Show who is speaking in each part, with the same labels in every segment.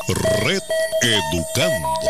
Speaker 1: Red Educando.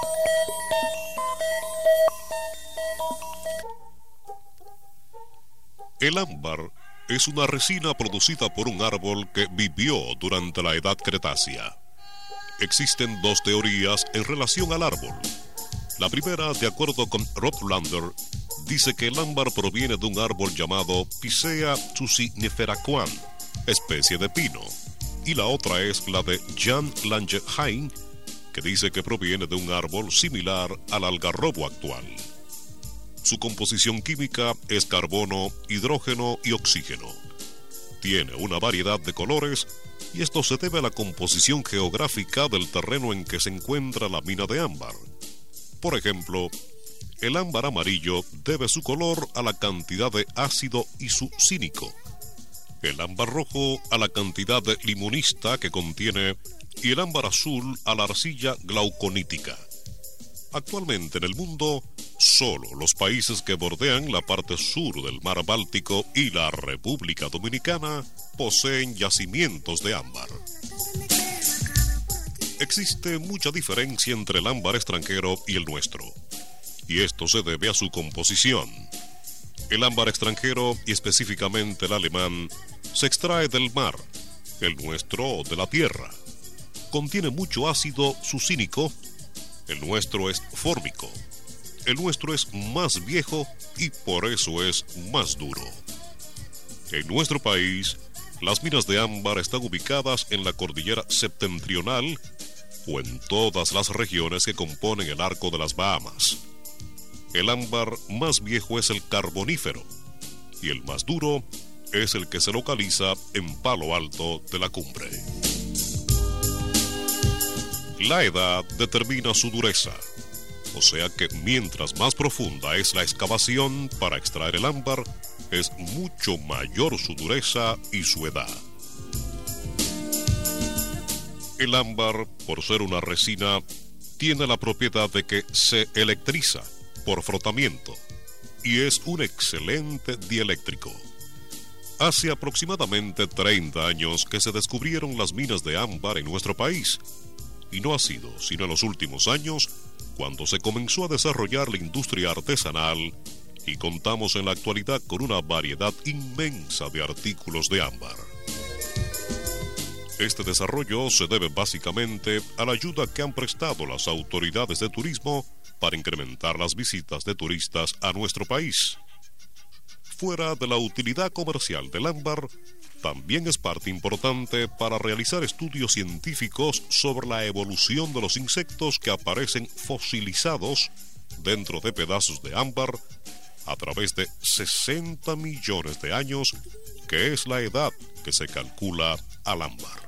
Speaker 1: El ámbar es una resina producida por un árbol que vivió durante la Edad Cretácea. Existen dos teorías en relación al árbol. La primera, de acuerdo con Rob Lander, dice que el ámbar proviene de un árbol llamado Picea tuciniferaquan, especie de pino. Y la otra es la de Jan Langeheim, que dice que proviene de un árbol similar al algarrobo actual. Su composición química es carbono, hidrógeno y oxígeno. Tiene una variedad de colores y esto se debe a la composición geográfica del terreno en que se encuentra la mina de ámbar. Por ejemplo, el ámbar amarillo debe su color a la cantidad de ácido isocínico, el ámbar rojo a la cantidad de limonista que contiene y el ámbar azul a la arcilla glauconítica. Actualmente en el mundo, solo los países que bordean la parte sur del mar Báltico y la República Dominicana poseen yacimientos de ámbar. Existe mucha diferencia entre el ámbar extranjero y el nuestro, y esto se debe a su composición. El ámbar extranjero, y específicamente el alemán, se extrae del mar, el nuestro de la tierra. Contiene mucho ácido succínico, el nuestro es fórmico. El nuestro es más viejo y por eso es más duro. En nuestro país, las minas de ámbar están ubicadas en la cordillera septentrional o en todas las regiones que componen el arco de las Bahamas. El ámbar más viejo es el carbonífero y el más duro es el que se localiza en Palo Alto de la Cumbre. La edad determina su dureza, o sea que mientras más profunda es la excavación para extraer el ámbar, es mucho mayor su dureza y su edad. El ámbar, por ser una resina, tiene la propiedad de que se electriza por frotamiento y es un excelente dieléctrico. Hace aproximadamente 30 años que se descubrieron las minas de ámbar en nuestro país, y no ha sido sino en los últimos años cuando se comenzó a desarrollar la industria artesanal y contamos en la actualidad con una variedad inmensa de artículos de ámbar. Este desarrollo se debe básicamente a la ayuda que han prestado las autoridades de turismo para incrementar las visitas de turistas a nuestro país. Fuera de la utilidad comercial del ámbar, también es parte importante para realizar estudios científicos sobre la evolución de los insectos que aparecen fosilizados dentro de pedazos de ámbar a través de 60 millones de años, que es la edad que se calcula al ámbar.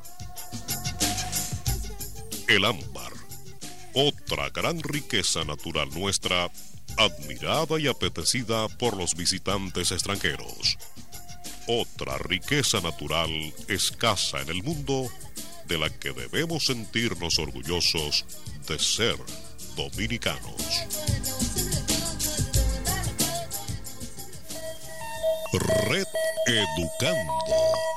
Speaker 1: El ámbar, otra gran riqueza natural nuestra, admirada y apetecida por los visitantes extranjeros. Otra riqueza natural escasa en el mundo, de la que debemos sentirnos orgullosos de ser dominicanos. Red Educando.